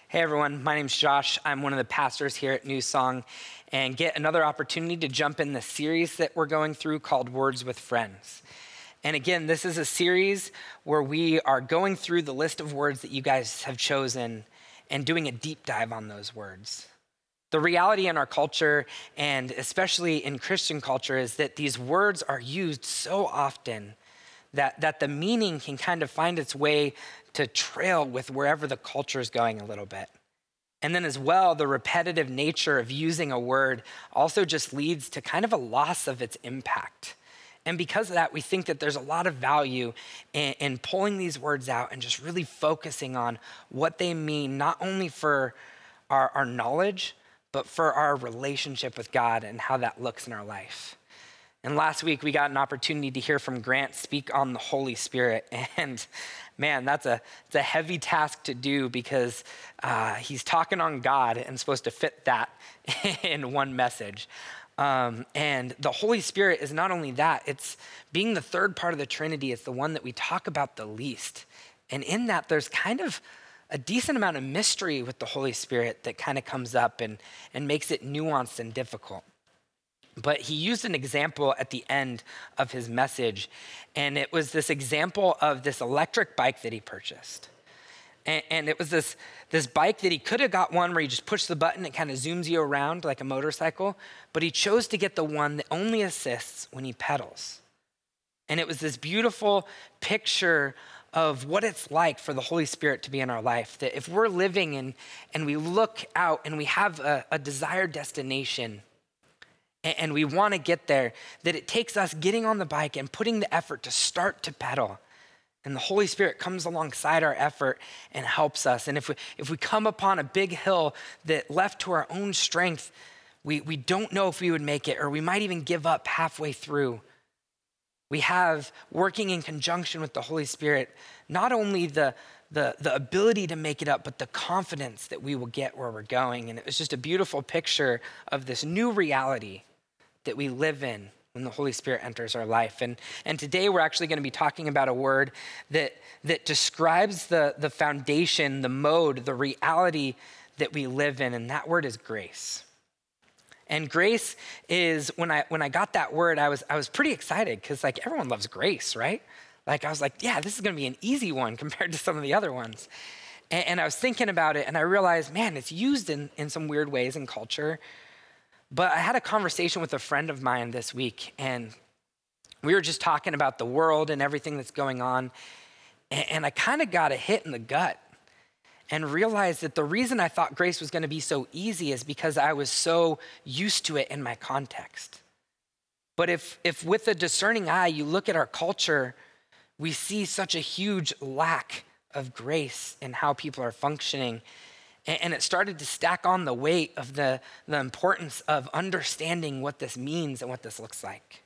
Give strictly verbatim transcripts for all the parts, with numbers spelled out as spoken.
Hey everyone, my name's Josh. I'm one of the pastors here at New Song, and get another opportunity to jump in the series that we're going through called Words with Friends. And again, this is a series where we are going through the list of words that you guys have chosen and doing a deep dive on those words. The reality in our culture, and especially in Christian culture, is that these words are used so often that, that the meaning can kind of find its way to trail with wherever the culture is going a little bit. And then as well, the repetitive nature of using a word also just leads to kind of a loss of its impact. And because of that, we think that there's a lot of value in, in pulling these words out and just really focusing on what they mean, not only for our, our knowledge, but for our relationship with God and how that looks in our life. And last week, we got an opportunity to hear from Grant speak on the Holy Spirit. And man, that's a, it's a heavy task to do because uh, he's talking on God and supposed to fit that in one message. Um, and the Holy Spirit is not only that, it's being the third part of the Trinity. It's the one that we talk about the least. And in that, there's kind of a decent amount of mystery with the Holy Spirit that kind of comes up and, and makes it nuanced and difficult. But he used an example at the end of his message, and it was this example of this electric bike that he purchased. And, and it was this, this bike that he could have got one where you just push the button, it kind of zooms you around like a motorcycle, but he chose to get the one that only assists when he pedals. And it was this beautiful picture of what it's like for the Holy Spirit to be in our life, that if we're living and, and we look out and we have a, a desired destination, and we want to get there, that it takes us getting on the bike and putting the effort to start to pedal. And the Holy Spirit comes alongside our effort and helps us. And if we if we come upon a big hill that left to our own strength, we, we don't know if we would make it, or we might even give up halfway through. We have, working in conjunction with the Holy Spirit, not only the The, the ability to make it up, but the confidence that we will get where we're going. And it was just a beautiful picture of this new reality that we live in when the Holy Spirit enters our life. And, and today we're actually going to be talking about a word that, that describes the, the foundation, the mode, the reality that we live in, and that word is grace. And grace is, when I when I got that word, I was I was pretty excited because like everyone loves grace, right? Like I was like, yeah, this is gonna be an easy one compared to some of the other ones. And, and I was thinking about it and I realized, man, it's used in, in some weird ways in culture. But I had a conversation with a friend of mine this week and we were just talking about the world and everything that's going on. And, and I kind of got a hit in the gut and realized that the reason I thought grace was gonna be so easy is because I was so used to it in my context. But if if with a discerning eye, you look at our culture, we see such a huge lack of grace in how people are functioning. And it started to stack on the weight of the, the importance of understanding what this means and what this looks like.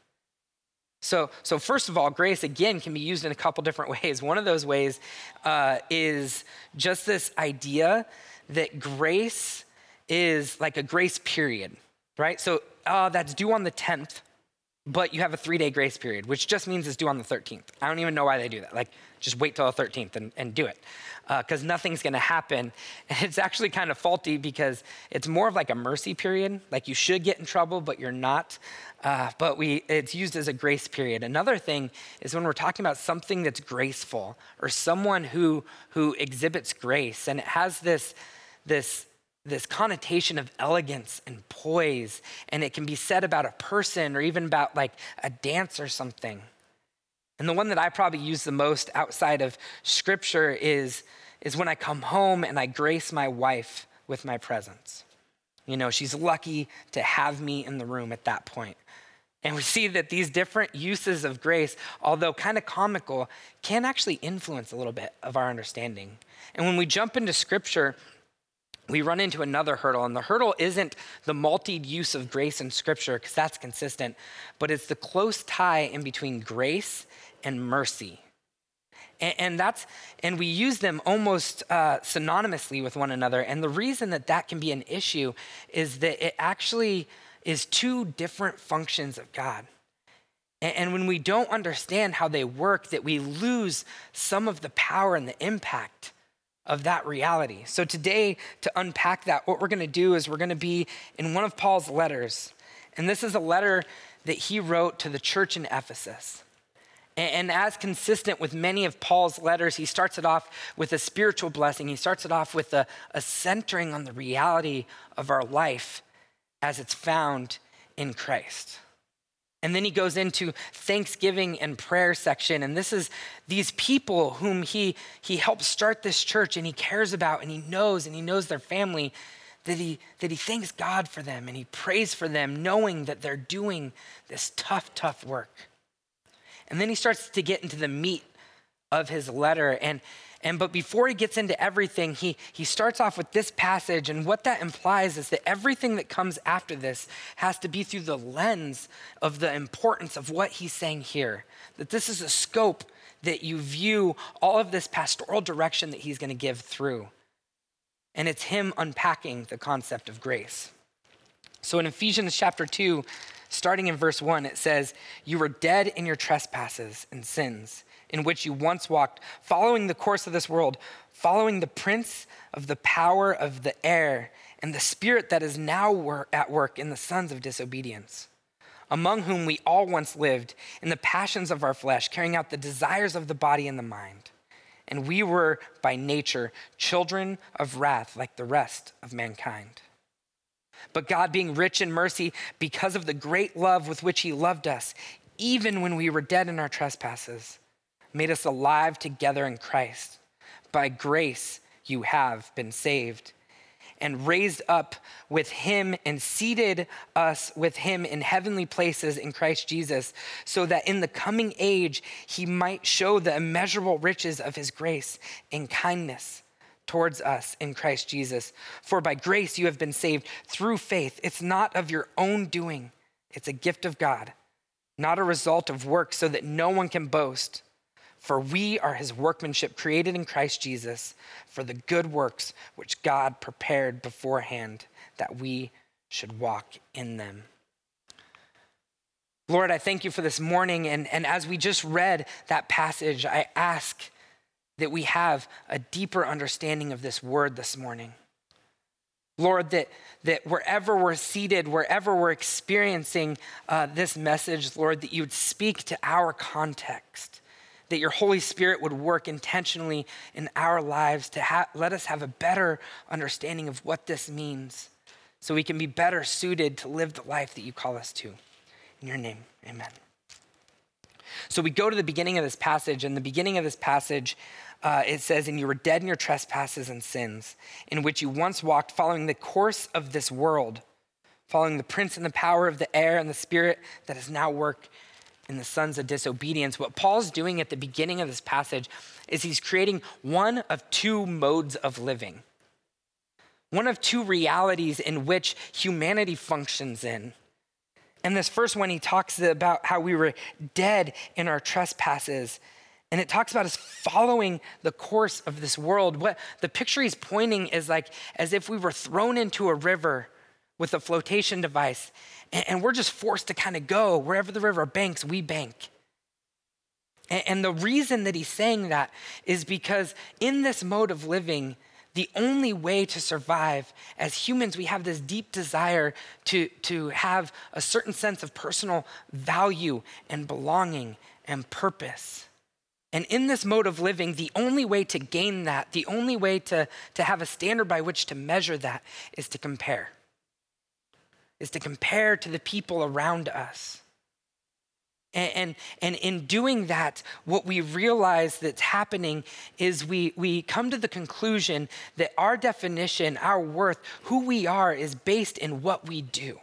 So, so first of all, grace, again, can be used in a couple different ways. One of those ways uh, is just this idea that grace is like a grace period, right? So uh, that's due on the tenth. But you have a three-day grace period, which just means it's due on the thirteenth. I don't even know why they do that. Like, just wait till the thirteenth and, and do it, because uh, nothing's going to happen. And it's actually kind of faulty because it's more of like a mercy period. Like, you should get in trouble, but you're not. Uh, but we it's used as a grace period. Another thing is when we're talking about something that's graceful or someone who who exhibits grace, and it has this this. this connotation of elegance and poise, and it can be said about a person or even about like a dance or something. And the one that I probably use the most outside of scripture is, is when I come home and I grace my wife with my presence. You know, she's lucky to have me in the room at that point. And we see that these different uses of grace, although kind of comical, can actually influence a little bit of our understanding. And when we jump into scripture, we run into another hurdle, and the hurdle isn't the multied use of grace in scripture, because that's consistent, but it's the close tie in between grace and mercy. And, and that's, and we use them almost uh, synonymously with one another. And the reason that that can be an issue is that it actually is two different functions of God. And, and when we don't understand how they work, that we lose some of the power and the impact of that reality. So today, to unpack that, what we're going to do is we're going to be in one of Paul's letters. And this is a letter that he wrote to the church in Ephesus. And as consistent with many of Paul's letters, he starts it off with a spiritual blessing. He starts it off with a, a centering on the reality of our life as it's found in Christ. And then he goes into thanksgiving and prayer section. And this is these people whom he, he helped start this church and he cares about and he knows and he knows their family, that he, that he thanks God for them and he prays for them, knowing that they're doing this tough, tough work. And then he starts to get into the meat of his letter. And, and but before he gets into everything, he, he starts off with this passage. And what that implies is that everything that comes after this has to be through the lens of the importance of what he's saying here. That this is a scope that you view all of this pastoral direction that he's going to give through. And it's him unpacking the concept of grace. So in Ephesians chapter two, starting in verse one, it says, "You were dead in your trespasses and sins, in which you once walked, following the course of this world, following the prince of the power of the air, and the spirit that is now at work in the sons of disobedience, among whom we all once lived in the passions of our flesh, carrying out the desires of the body and the mind. And we were by nature children of wrath like the rest of mankind. But God, being rich in mercy, because of the great love with which he loved us, even when we were dead in our trespasses, made us alive together in Christ. By grace you have been saved, and raised up with him and seated us with him in heavenly places in Christ Jesus, so that in the coming age he might show the immeasurable riches of his grace and kindness towards us in Christ Jesus. For by grace you have been saved through faith. It's not of your own doing. It's a gift of God, not a result of work, so that no one can boast. For we are his workmanship, created in Christ Jesus for the good works which God prepared beforehand that we should walk in them." Lord, I thank you for this morning. And, and as we just read that passage, I ask that we have a deeper understanding of this word this morning. Lord, that, that wherever we're seated, wherever we're experiencing uh, this message, Lord, that you would speak to our context, that your Holy Spirit would work intentionally in our lives to ha- let us have a better understanding of what this means so we can be better suited to live the life that you call us to. In your name, amen. So we go to the beginning of this passage, and the beginning of this passage, uh, it says, "And you were dead in your trespasses and sins, in which you once walked, following the course of this world, following the prince and the power of the air and the spirit that is now work in the sons of disobedience." What Paul's doing at the beginning of this passage is he's creating one of two modes of living, one of two realities in which humanity functions in. And this first one, he talks about how we were dead in our trespasses. And it talks about us following the course of this world. What the picture he's pointing is like as if we were thrown into a river with a flotation device, and, and we're just forced to kind of go wherever the river banks, we bank. And, and the reason that he's saying that is because in this mode of living, the only way to survive as humans, we have this deep desire to, to have a certain sense of personal value and belonging and purpose. And in this mode of living, the only way to gain that, the only way to, to have a standard by which to measure that is to compare, is to compare to the people around us. And, and, and in doing that, what we realize that's happening is we, we come to the conclusion that our definition, our worth, who we are is based in what we do.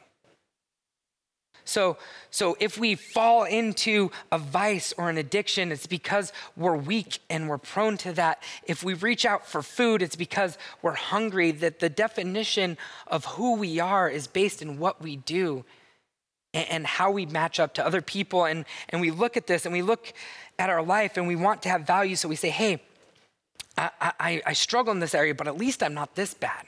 So, so if we fall into a vice or an addiction, it's because we're weak and we're prone to that. If we reach out for food, it's because we're hungry. That the definition of who we are is based in what we do and how we match up to other people. And, and we look at this and we look at our life and we want to have value. So we say, hey, I, I, I struggle in this area, but at least I'm not this bad.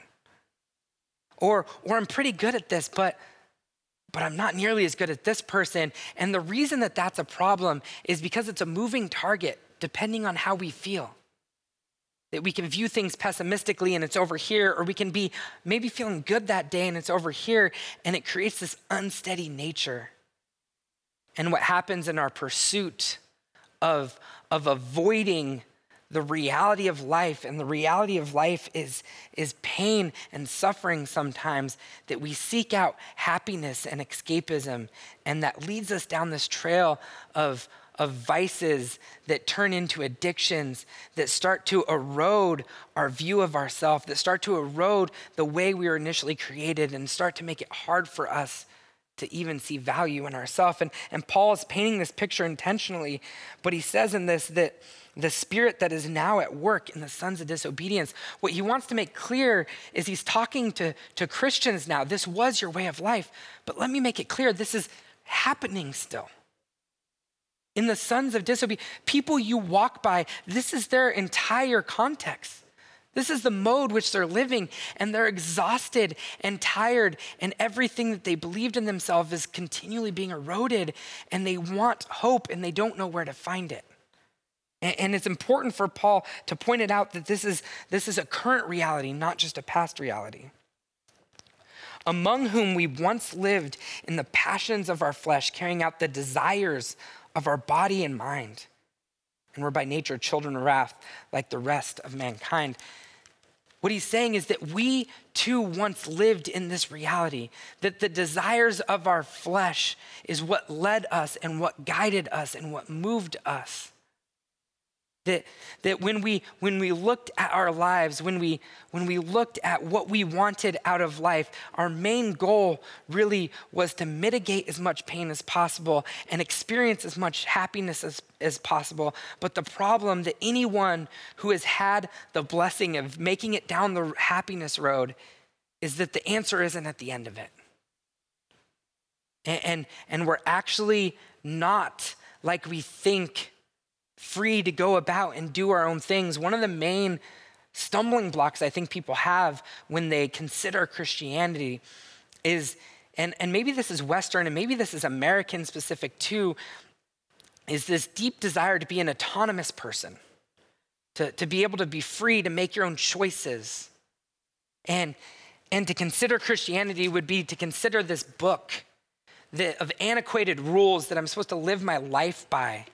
Or, or I'm pretty good at this, but, but I'm not nearly as good as this person. And the reason that that's a problem is because it's a moving target depending on how we feel. That we can view things pessimistically and it's over here, or we can be maybe feeling good that day and it's over here, and it creates this unsteady nature. And what happens in our pursuit of, of avoiding the reality of life, and the reality of life is, is pain and suffering sometimes, that we seek out happiness and escapism, and that leads us down this trail of of vices that turn into addictions, that start to erode our view of ourselves, that start to erode the way we were initially created, and start to make it hard for us to even see value in ourselves. And, and Paul is painting this picture intentionally, but he says in this that the spirit that is now at work in the sons of disobedience, what he wants to make clear is he's talking to, to Christians now. This was your way of life, but let me make it clear, this is happening still. In the sons of disobedience, people you walk by, this is their entire context. This is the mode which they're living, and they're exhausted and tired, and everything that they believed in themselves is continually being eroded, and they want hope and they don't know where to find it. And, and it's important for Paul to point it out that this is, this is a current reality, not just a past reality. Among whom we once lived in the passions of our flesh, carrying out the desires of our body and mind. And we're by nature children of wrath like the rest of mankind. What he's saying is that we too once lived in this reality, that the desires of our flesh is what led us and what guided us and what moved us. That, that when we when we looked at our lives, when we when we looked at what we wanted out of life, our main goal really was to mitigate as much pain as possible and experience as much happiness as, as possible. But the problem that anyone who has had the blessing of making it down the happiness road is that the answer isn't at the end of it. And, and, and we're actually not like we think free to go about and do our own things. One of the main stumbling blocks I think people have when they consider Christianity is, and, and maybe this is Western and maybe this is American specific too, is this deep desire to be an autonomous person, to, to be able to be free to make your own choices. And, and to consider Christianity would be to consider this book that, of antiquated rules that I'm supposed to live my life by.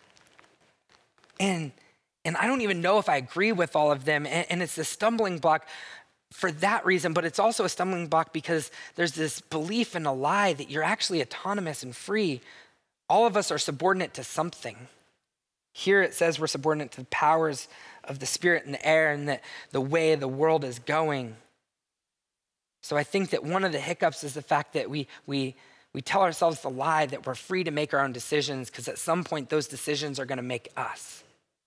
And, and I don't even know if I agree with all of them. And, and it's a stumbling block for that reason, but it's also a stumbling block because there's this belief in a lie that you're actually autonomous and free. All of us are subordinate to something. Here it says we're subordinate to the powers of the spirit and the air and that the way the world is going. So I think that one of the hiccups is the fact that we, we, we tell ourselves the lie that we're free to make our own decisions because at some point those decisions are going to make us.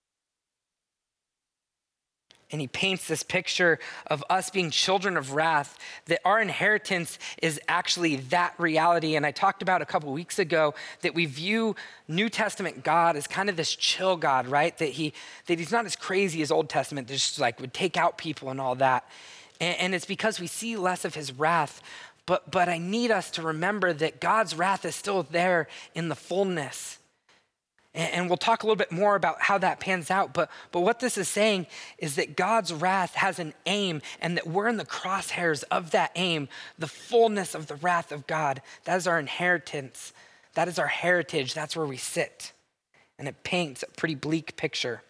And he paints this picture of us being children of wrath, that our inheritance is actually that reality. And I talked about a couple weeks ago that we view New Testament God as kind of this chill God, right? That he that he's not as crazy as Old Testament, that just like would take out people and all that. And, and it's because we see less of his wrath. But, but I need us to remember that God's wrath is still there in the fullness. And we'll talk a little bit more about how that pans out. But, but what this is saying is that God's wrath has an aim and that we're in the crosshairs of that aim, the fullness of the wrath of God. That is our inheritance. That is our heritage. That's where we sit. And it paints a pretty bleak picture.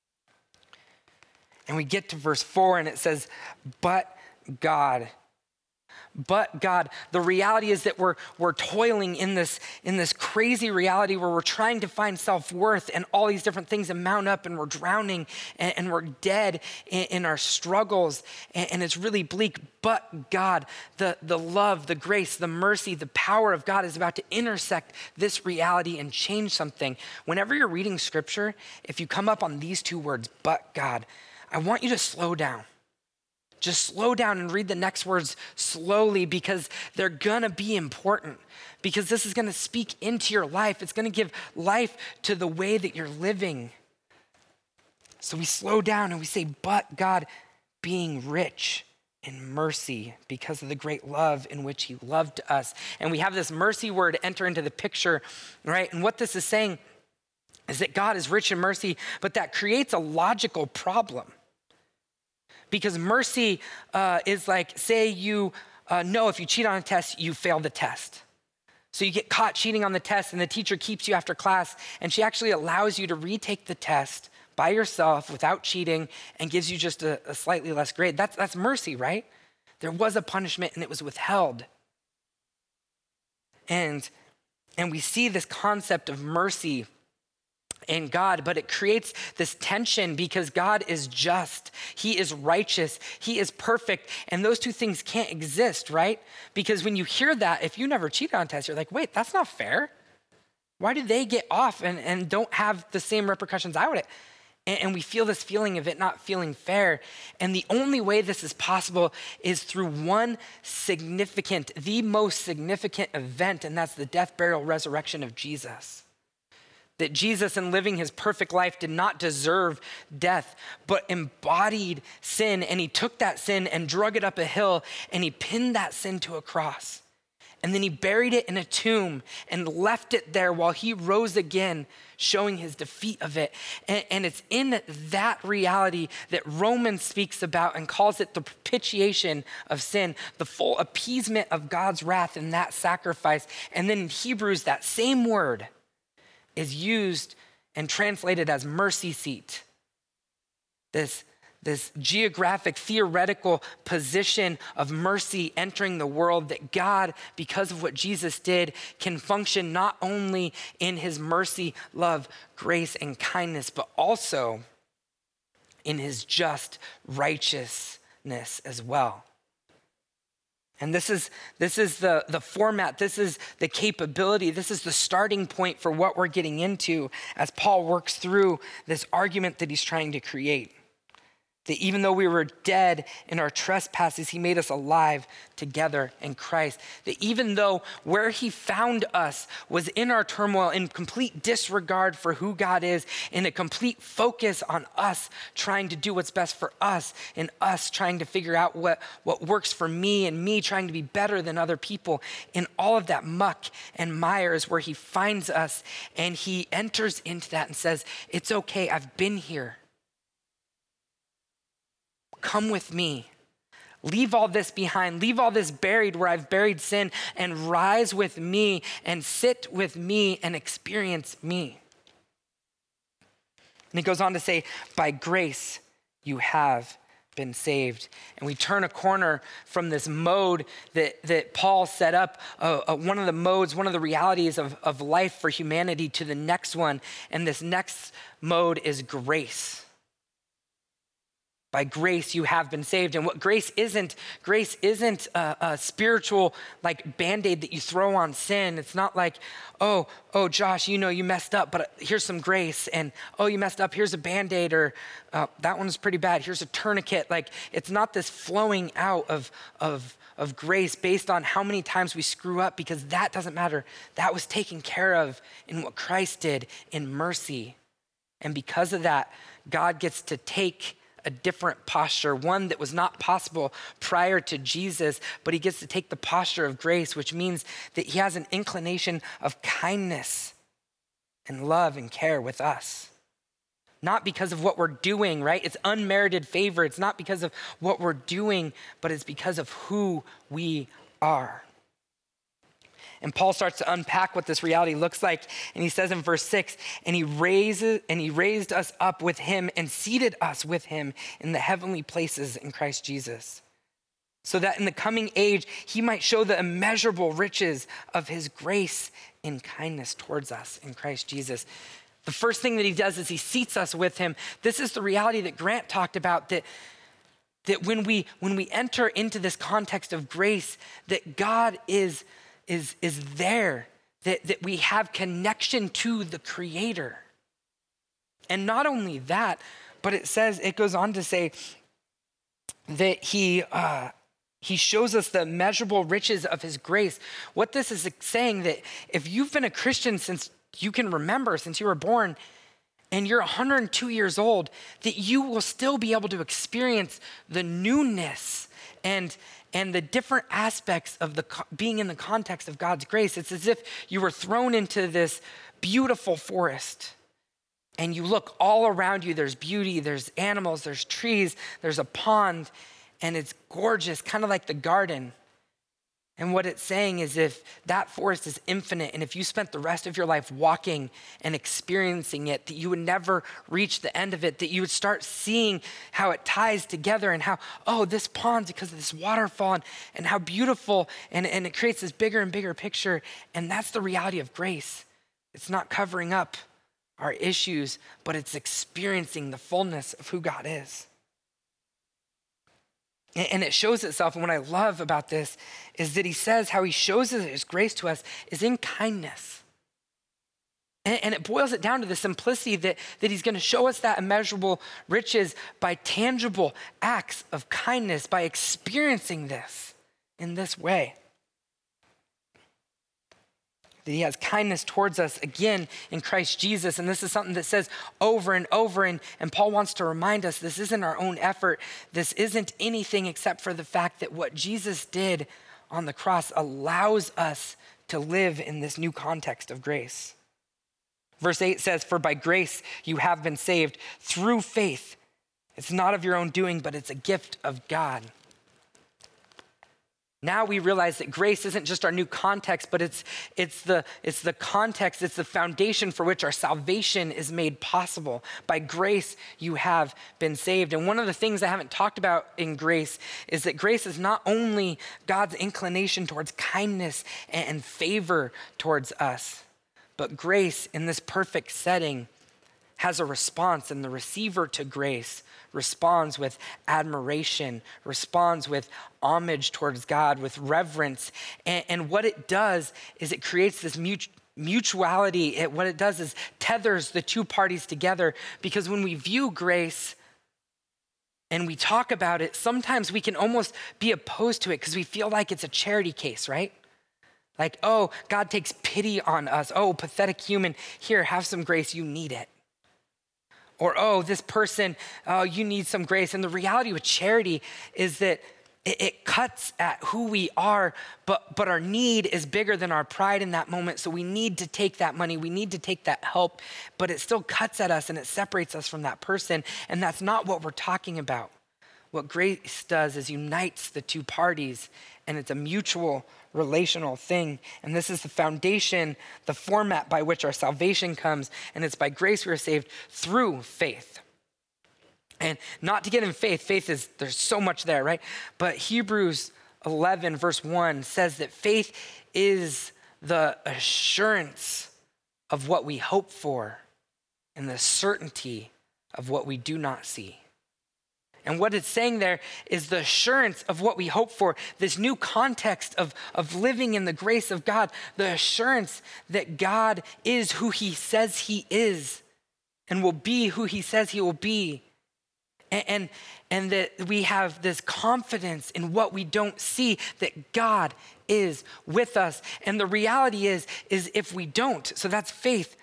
And we get to verse four and it says, but God. But God, the reality is that we're we're toiling in this in this crazy reality where we're trying to find self-worth and all these different things and mount up and we're drowning and, and we're dead in, in our struggles and, and it's really bleak. But God, the, the love, the grace, the mercy, the power of God is about to intersect this reality and change something. Whenever you're reading scripture, if you come up on these two words, but God, I want you to slow down. Just slow down and read the next words slowly because they're gonna be important, because this is gonna speak into your life. It's gonna give life to the way that you're living. So we slow down and we say, but God, being rich in mercy because of the great love in which he loved us. And we have this mercy word enter into the picture, right? And what this is saying is that God is rich in mercy, but that creates a logical problem. Because mercy uh, is like, say you uh, know if you cheat on a test, you fail the test. So you get caught cheating on the test and the teacher keeps you after class and she actually allows you to retake the test by yourself without cheating and gives you just a, a slightly less grade. That's, that's mercy, right? There was a punishment and it was withheld. And, and we see this concept of mercy in God, but it creates this tension because God is just, he is righteous, he is perfect, and those two things can't exist, right? Because when you hear that, if you never cheat on a test, you're like, wait, that's not fair. Why do they get off and, and don't have the same repercussions I would? And, and we feel this feeling of it not feeling fair. And the only way this is possible is through one significant, the most significant event, and that's the death, burial, resurrection of Jesus. That Jesus, in living his perfect life, did not deserve death, but embodied sin. And he took that sin and drug it up a hill and he pinned that sin to a cross. And then he buried it in a tomb and left it there while he rose again, showing his defeat of it. And, and it's in that reality that Romans speaks about and calls it the propitiation of sin, the full appeasement of God's wrath in that sacrifice. And then in Hebrews, that same word is used and translated as mercy seat. This, this geographic, theoretical position of mercy entering the world that God, because of what Jesus did, can function not only in his mercy, love, grace, and kindness, but also in his just righteousness as well. And this is, this is the, the format, this is the capability, this is the starting point for what we're getting into as Paul works through this argument that he's trying to create. That even though we were dead in our trespasses, he made us alive together in Christ. That even though where he found us was in our turmoil, in complete disregard for who God is, in a complete focus on us trying to do what's best for us, and us trying to figure out what, what works for me, and me trying to be better than other people, in all of that muck and mire is where he finds us, and he enters into that and says, it's okay, I've been here. Come with me. Leave all this behind. Leave all this buried where I've buried sin and rise with me and sit with me and experience me. And he goes on to say, by grace you have been saved. And we turn a corner from this mode that, that Paul set up, uh, uh, one of the modes, one of the realities of, of life for humanity, to the next one. And this next mode is grace. By grace, you have been saved. And what grace isn't, grace isn't a, a spiritual like Band-Aid that you throw on sin. It's not like, oh, oh, Josh, you know you messed up, but here's some grace. And oh, you messed up, here's a Band-Aid, or uh, that one's pretty bad, here's a tourniquet. Like, it's not this flowing out of, of, of grace based on how many times we screw up, because that doesn't matter. That was taken care of in what Christ did in mercy. And because of that, God gets to take a different posture, one that was not possible prior to Jesus, but he gets to take the posture of grace, which means that he has an inclination of kindness and love and care with us. Not because of what we're doing, right? It's unmerited favor. It's not because of what we're doing, but it's because of who we are. And Paul starts to unpack what this reality looks like. And he says in verse six, and he raises and he raised us up with him and seated us with him in the heavenly places in Christ Jesus, so that in the coming age, he might show the immeasurable riches of his grace and kindness towards us in Christ Jesus. The first thing that he does is he seats us with him. This is the reality that Grant talked about, that that when we when we enter into this context of grace, that God is is, is there, that, that we have connection to the Creator. And not only that, but it says, it goes on to say that he, uh, he shows us the immeasurable riches of his grace. What this is saying, that if you've been a Christian since you can remember, since you were born, and you're one hundred two years old, that you will still be able to experience the newness and and the different aspects of the being in the context of God's grace. It's as if you were thrown into this beautiful forest And you look all around you, there's beauty, there's animals, there's trees, there's a pond, and it's gorgeous, kind of like the garden. And what it's saying is if that forest is infinite, and if you spent the rest of your life walking and experiencing it, that you would never reach the end of it, that you would start seeing how it ties together and how, oh, this pond's because of this waterfall, and, and how beautiful, and, and it creates this bigger and bigger picture. And that's the reality of grace. It's not covering up our issues, but it's experiencing the fullness of who God is. And it shows itself, and what I love about this is that he says how he shows his grace to us is in kindness. And it boils it down to the simplicity that, that he's gonna show us that immeasurable riches by tangible acts of kindness, by experiencing this in this way. That he has kindness towards us again in Christ Jesus. And this is something that says over and over. And, and Paul wants to remind us this isn't our own effort. This isn't anything except for the fact that what Jesus did on the cross allows us to live in this new context of grace. Verse eight says, "For by grace you have been saved through faith. It's not of your own doing, but it's a gift of God." Now we realize that grace isn't just our new context, but it's, it's, the, it's the context, it's the foundation for which our salvation is made possible. By grace, you have been saved. And one of the things I haven't talked about in grace is that grace is not only God's inclination towards kindness and favor towards us, but grace in this perfect setting has a response, and the receiver to grace responds with admiration, responds with homage towards God, with reverence. And, and what it does is it creates this mutu- mutuality. It, what it does is tethers the two parties together, because when we view grace and we talk about it, sometimes we can almost be opposed to it because we feel like it's a charity case, right? Like, oh, God takes pity on us. Oh, pathetic human, here, have some grace, you need it. Or, oh, this person, oh, you need some grace. And the reality with charity is that it, it cuts at who we are, but, but our need is bigger than our pride in that moment. So we need to take that money. We need to take that help, but it still cuts at us and it separates us from that person. And that's not what we're talking about. What grace does is unites the two parties, and it's a mutual relational thing. And this is the foundation, the format by which our salvation comes. And it's by grace we are saved through faith. And not to get in faith, faith is, there's so much there, right? But Hebrews eleven verse one says that faith is the assurance of what we hope for and the certainty of what we do not see. And what it's saying there is the assurance of what we hope for, this new context of, of living in the grace of God, the assurance that God is who he says he is and will be who he says he will be. And, and, and that we have this confidence in what we don't see, that God is with us. And the reality is, is if we don't, so that's faith,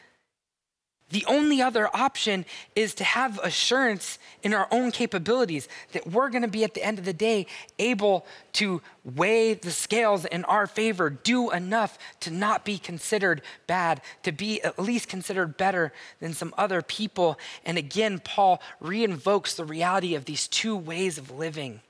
the only other option is to have assurance in our own capabilities, that we're gonna be at the end of the day able to weigh the scales in our favor, do enough to not be considered bad, to be at least considered better than some other people. And again, Paul reinvokes the reality of these two ways of living.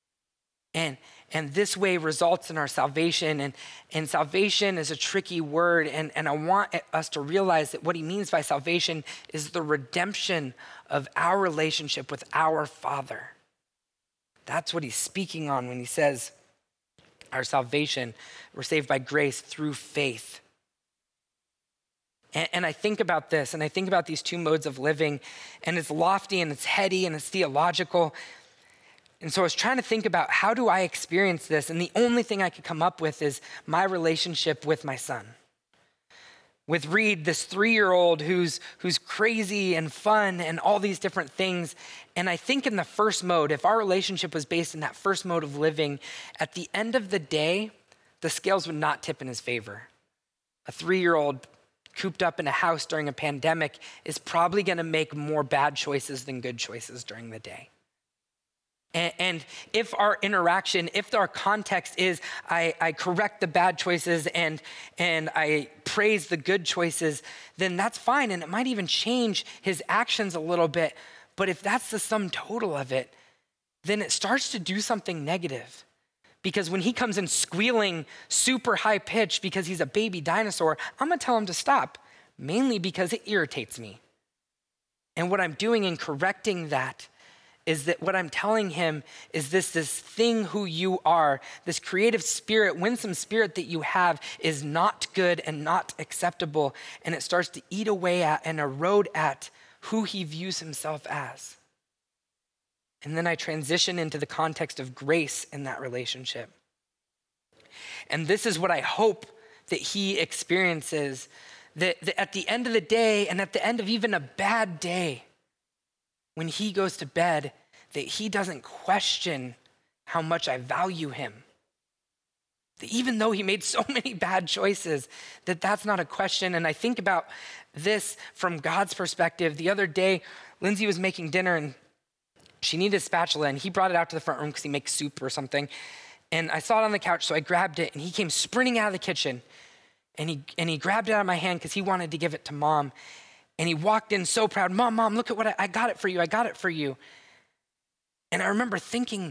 And, and this way results in our salvation. And, and salvation is a tricky word. And, and I want us to realize that what he means by salvation is the redemption of our relationship with our Father. That's what he's speaking on when he says our salvation, we're saved by grace through faith. And, and I think about this, and I think about these two modes of living, and it's lofty and it's heady and it's theological. And so I was trying to think about, how do I experience this? And the only thing I could come up with is my relationship with my son. With Reed, this three-year-old who's, who's crazy and fun and all these different things. And I think in the first mode, if our relationship was based in that first mode of living, at the end of the day, the scales would not tip in his favor. A three-year-old cooped up in a house during a pandemic is probably gonna make more bad choices than good choices during the day. And, and if our interaction, if our context is I, I correct the bad choices and, and I praise the good choices, then that's fine. And it might even change his actions a little bit. But if that's the sum total of it, then it starts to do something negative. Because when he comes in squealing super high pitch because he's a baby dinosaur, I'm gonna tell him to stop, mainly because it irritates me. And what I'm doing in correcting that is that what I'm telling him is this, this thing who you are, this creative spirit, winsome spirit that you have is not good and not acceptable. And it starts to eat away at and erode at who he views himself as. And then I transition into the context of grace in that relationship. And this is what I hope that he experiences, that, that at the end of the day and at the end of even a bad day, when he goes to bed, that he doesn't question how much I value him. That even though he made so many bad choices, that that's not a question. And I think about this from God's perspective. The other day, Lindsay was making dinner and she needed a spatula and he brought it out to the front room because he makes soup or something. And I saw it on the couch, so I grabbed it and he came sprinting out of the kitchen and he, and he grabbed it out of my hand because he wanted to give it to mom. And he walked in so proud, mom, mom, look at what I, I got it for you. I got it for you. And I remember thinking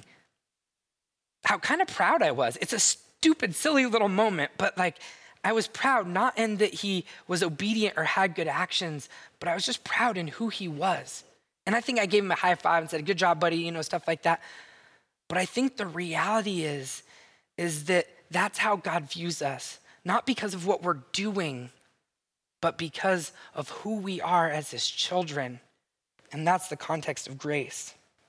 how kind of proud I was. It's a stupid, silly little moment, but like I was proud, not in that he was obedient or had good actions, but I was just proud in who he was. And I think I gave him a high five and said, good job, buddy, you know, stuff like that. But I think the reality is, is that that's how God views us, not because of what we're doing, but because of who we are as his children. And that's the context of grace.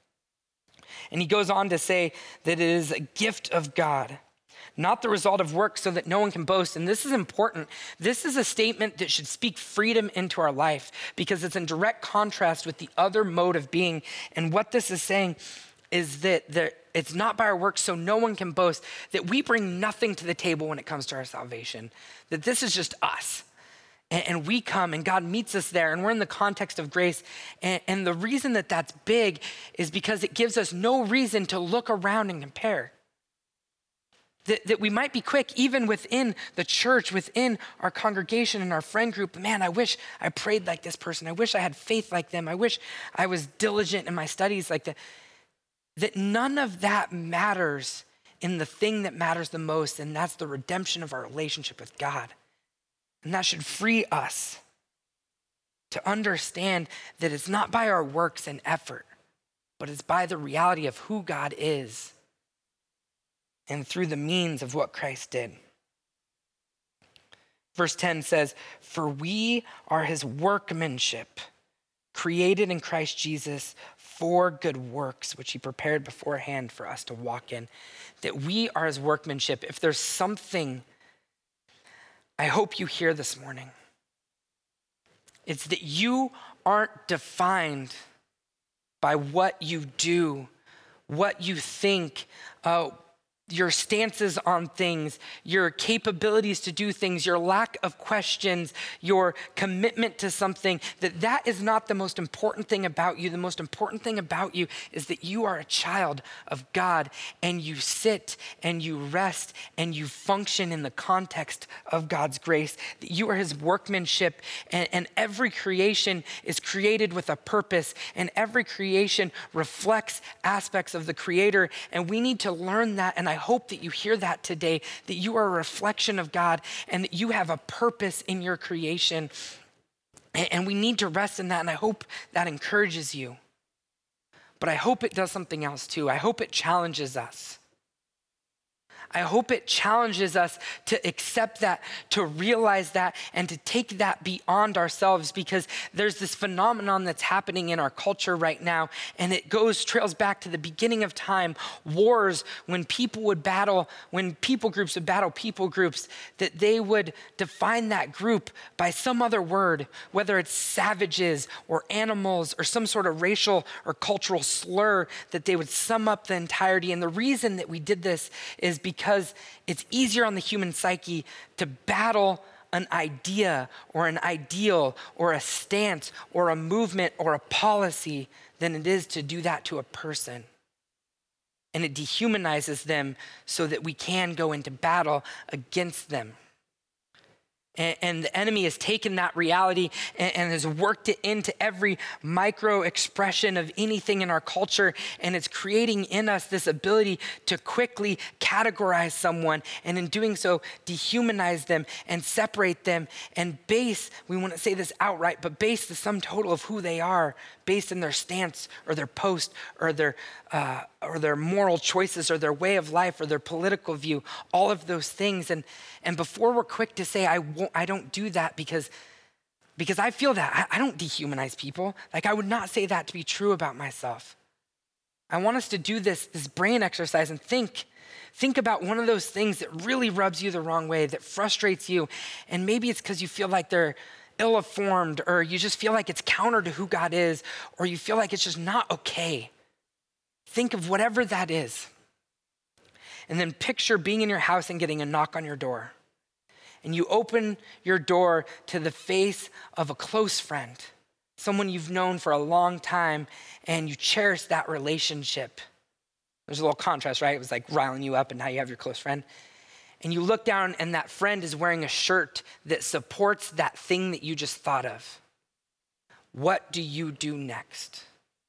And he goes on to say that it is a gift of God, not the result of work so that no one can boast. And this is important. This is a statement that should speak freedom into our life because it's in direct contrast with the other mode of being. And what this is saying is that there, it's not by our works so no one can boast, that we bring nothing to the table when it comes to our salvation, that this is just us. And, and we come and God meets us there and we're in the context of grace. And, and the reason that that's big is because it gives us no reason to look around and compare. That, that we might be quick, even within the church, within our congregation and our friend group. Man, I wish I prayed like this person. I wish I had faith like them. I wish I was diligent in my studies like that. That none of that matters in the thing that matters the most, and that's the redemption of our relationship with God. And that should free us to understand that it's not by our works and effort, but it's by the reality of who God is and through the means of what Christ did. Verse ten says, for we are his workmanship, created in Christ Jesus for good works, which he prepared beforehand for us to walk in. That we are his workmanship. If there's something I hope you hear this morning, it's that you aren't defined by what you do, what you think, uh, your stances on things, your capabilities to do things, your lack of questions, your commitment to something, that that is not the most important thing about you. The most important thing about you is that you are a child of God and you sit and you rest and you function in the context of God's grace, that you are his workmanship and, and every creation is created with a purpose and every creation reflects aspects of the Creator, and we need to learn that. And I I hope that you hear that today, that you are a reflection of God and that you have a purpose in your creation. And we need to rest in that, and I hope that encourages you. But I hope it does something else too. I hope it challenges us. I hope it challenges us to accept that, to realize that, and to take that beyond ourselves, because there's this phenomenon that's happening in our culture right now, and it goes, trails back to the beginning of time, wars, when people would battle, when people groups would battle people groups, that they would define that group by some other word, whether it's savages or animals or some sort of racial or cultural slur, that they would sum up the entirety. And the reason that we did this is because Because it's easier on the human psyche to battle an idea or an ideal or a stance or a movement or a policy than it is to do that to a person. and it dehumanizes them so that we can go into battle against them. And, and the enemy has taken that reality and, and has worked it into every micro expression of anything in our culture. And it's creating in us this ability to quickly categorize someone. And in doing so, dehumanize them and separate them and base, we wouldn't say this outright, but base the sum total of who they are based on their stance or their post or their uh, or their moral choices or their way of life or their political view, all of those things. And and before we're quick to say, I won't, I don't do that because, because I feel that, I, I don't dehumanize people. Like I would not say that to be true about myself. I want us to do this, this brain exercise and think, think about one of those things that really rubs you the wrong way, that frustrates you. And maybe it's because you feel like they're ill-informed, or you just feel like it's counter to who God is, or you feel like it's just not okay. Think of whatever that is. And then picture being in your house and getting a knock on your door. And you open your door to the face of a close friend, someone you've known for a long time, and you cherish that relationship. There's a little contrast, right? It was like riling you up, and now you have your close friend. And you look down, and that friend is wearing a shirt that supports that thing that you just thought of. What do you do next?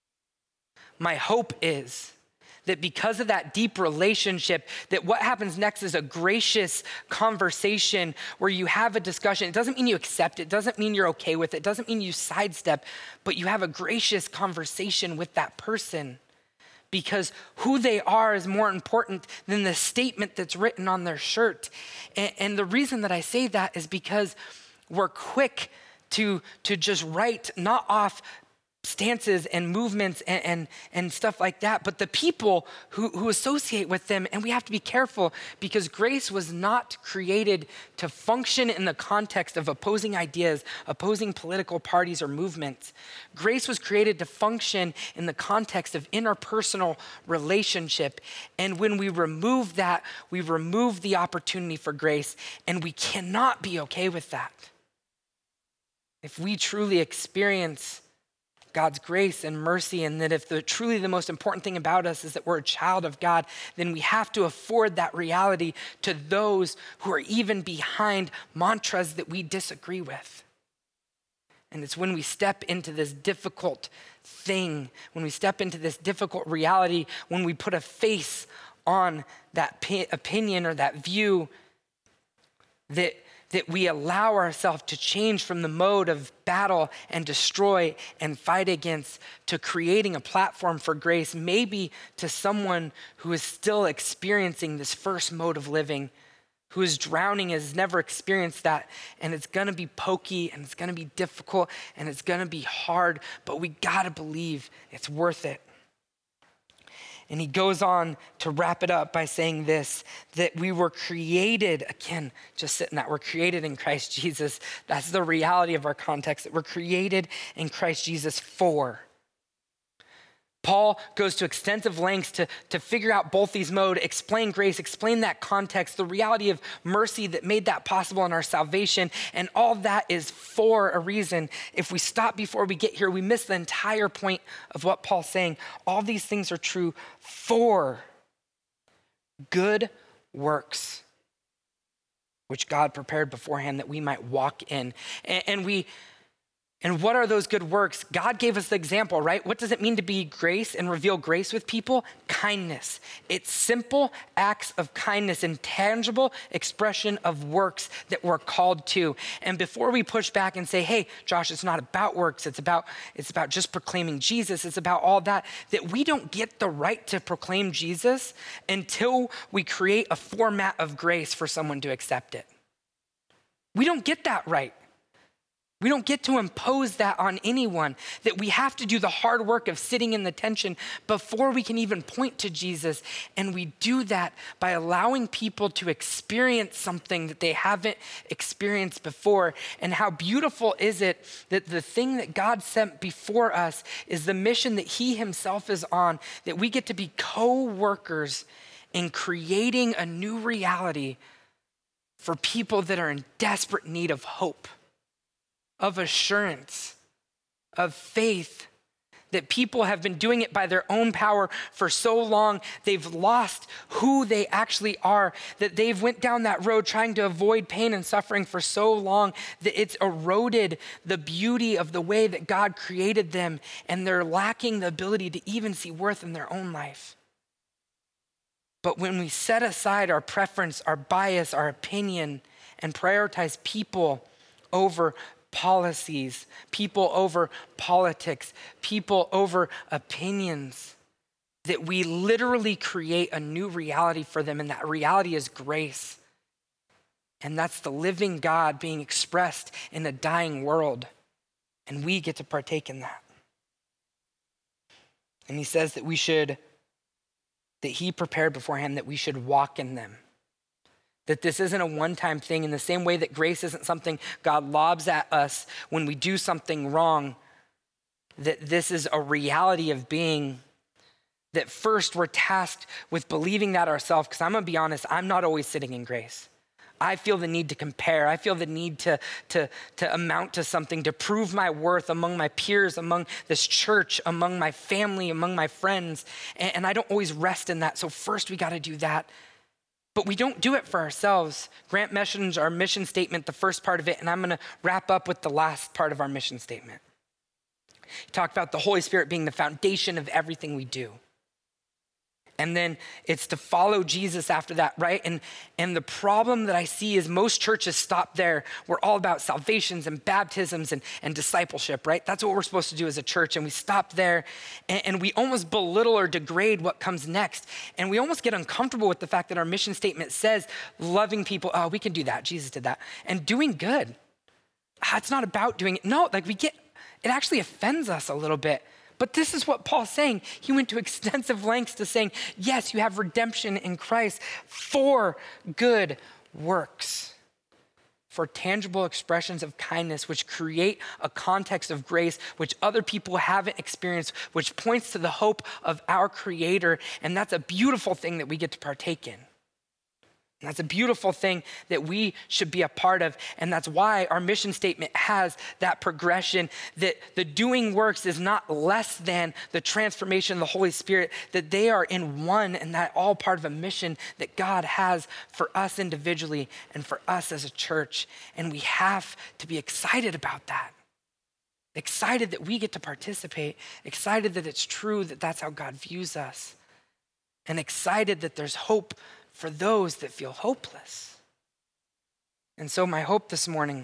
My hope is that because of that deep relationship, that what happens next is a gracious conversation where you have a discussion. It doesn't mean you accept it. It doesn't mean you're okay with it. It doesn't mean you sidestep, but you have a gracious conversation with that person because who they are is more important than the statement that's written on their shirt. And, and the reason that I say that is because we're quick to, to just write not off stances and movements and, and, and stuff like that, but the people who, who associate with them. And we have to be careful because grace was not created to function in the context of opposing ideas, opposing political parties or movements. Grace was created to function in the context of interpersonal relationship. And when we remove that, we remove the opportunity for grace, and we cannot be okay with that. If we truly experience God's grace and mercy, and that if the truly the most important thing about us is that we're a child of God, then we have to afford that reality to those who are even behind mantras that we disagree with. And it's when we step into this difficult thing, when we step into this difficult reality, when we put a face on that p- opinion or that view, that that we allow ourselves to change from the mode of battle and destroy and fight against to creating a platform for grace, maybe to someone who is still experiencing this first mode of living, who is drowning, has never experienced that, and it's gonna be pokey, and it's gonna be difficult, and it's gonna be hard, but we gotta believe it's worth it. And he goes on to wrap it up by saying this, that we were created, again, just sitting that, we're created in Christ Jesus. That's the reality of our context, that we're created in Christ Jesus for. Paul goes to extensive lengths to, to figure out both these modes, explain grace, explain that context, the reality of mercy that made that possible in our salvation, and all that is for a reason. If we stop before we get here, we miss the entire point of what Paul's saying. All these things are true for good works, which God prepared beforehand that we might walk in. And, and we And what are those good works? God gave us the example, right? What does it mean to be grace and reveal grace with people? Kindness. It's simple acts of kindness and tangible expression of works that we're called to. And before we push back and say, hey, Josh, it's not about works. It's about, it's about just proclaiming Jesus. It's about all that, that we don't get the right to proclaim Jesus until we create a format of grace for someone to accept it. We don't get that right. We don't get to impose that on anyone, that we have to do the hard work of sitting in the tension before we can even point to Jesus. And we do that by allowing people to experience something that they haven't experienced before. And how beautiful is it that the thing that God sent before us is the mission that he himself is on, that we get to be co-workers in creating a new reality for people that are in desperate need of hope, of assurance, of faith, that people have been doing it by their own power for so long, they've lost who they actually are, that they've went down that road trying to avoid pain and suffering for so long that it's eroded the beauty of the way that God created them, and they're lacking the ability to even see worth in their own life. But when we set aside our preference, our bias, our opinion, and prioritize people over policies, people over politics, people over opinions, that we literally create a new reality for them, and that reality is grace. And that's the living God being expressed in a dying world, and we get to partake in that. And he says that we should, that he prepared beforehand that we should walk in them. That this isn't a one-time thing, in the same way that grace isn't something God lobs at us when we do something wrong, that this is a reality of being, that first we're tasked with believing that ourselves, because I'm gonna be honest, I'm not always sitting in grace. I feel the need to compare. I feel the need to, to, to amount to something, to prove my worth among my peers, among this church, among my family, among my friends, and, and I don't always rest in that. So first we gotta do that. But we don't do it for ourselves. Grant mentions our mission statement, the first part of it, and I'm gonna wrap up with the last part of our mission statement. Talk about the Holy Spirit being the foundation of everything we do. And then it's to follow Jesus after that, right? And, and the problem that I see is most churches stop there. We're all about salvations and baptisms and, and discipleship, right? That's what we're supposed to do as a church. And we stop there, and, and we almost belittle or degrade what comes next. And we almost get uncomfortable with the fact that our mission statement says loving people. Oh, we can do that. Jesus did that. And doing good. Ah, it's not about doing it. No, like we get, it actually offends us a little bit. But this is what Paul's saying. He went to extensive lengths to saying, yes, you have redemption in Christ for good works, for tangible expressions of kindness, which create a context of grace which other people haven't experienced, which points to the hope of our Creator. And that's a beautiful thing that we get to partake in. And that's a beautiful thing that we should be a part of. And that's why our mission statement has that progression, that the doing works is not less than the transformation of the Holy Spirit, that they are in one, and that all part of a mission that God has for us individually and for us as a church. And we have to be excited about that. Excited that we get to participate, excited that it's true that that's how God views us, and excited that there's hope for those that feel hopeless. And so my hope this morning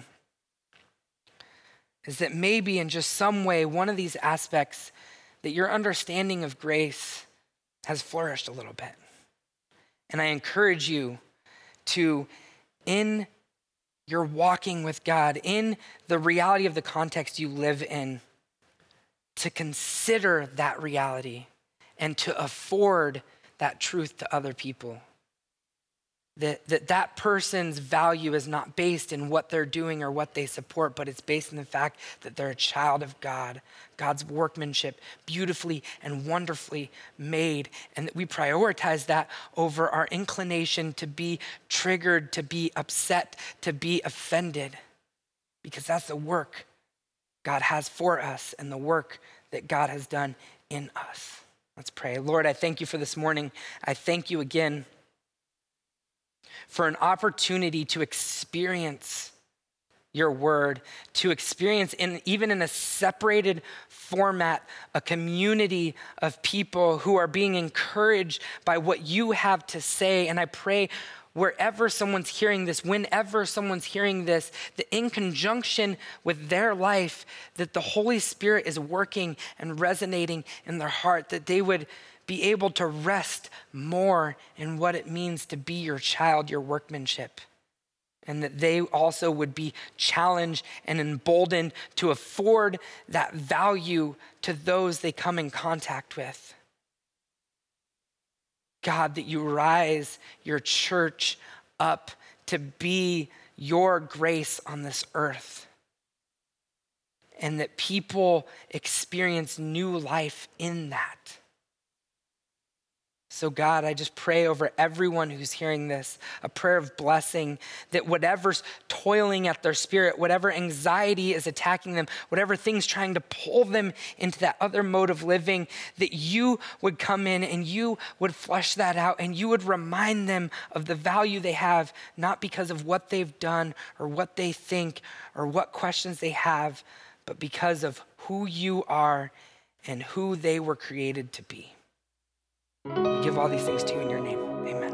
is that maybe in just some way, one of these aspects, that your understanding of grace has flourished a little bit. And I encourage you to, in your walking with God, in the reality of the context you live in, to consider that reality and to afford that truth to other people. That, that that person's value is not based in what they're doing or what they support, but it's based in the fact that they're a child of God, God's workmanship, beautifully and wonderfully made, and that we prioritize that over our inclination to be triggered, to be upset, to be offended, because that's the work God has for us and the work that God has done in us. Let's pray. Lord, I thank you for this morning. I thank you again for an opportunity to experience your word, to experience in even in a separated format, a community of people who are being encouraged by what you have to say. And I pray wherever someone's hearing this, whenever someone's hearing this, that in conjunction with their life, that the Holy Spirit is working and resonating in their heart, that they would be able to rest more in what it means to be your child, your workmanship. And that they also would be challenged and emboldened to afford that value to those they come in contact with. God, that you rise your church up to be your grace on this earth. And that people experience new life in that. So God, I just pray over everyone who's hearing this, a prayer of blessing, that whatever's toiling at their spirit, whatever anxiety is attacking them, whatever thing's trying to pull them into that other mode of living, that you would come in and you would flush that out and you would remind them of the value they have, not because of what they've done or what they think or what questions they have, but because of who you are and who they were created to be. We give all these things to you in your name. Amen.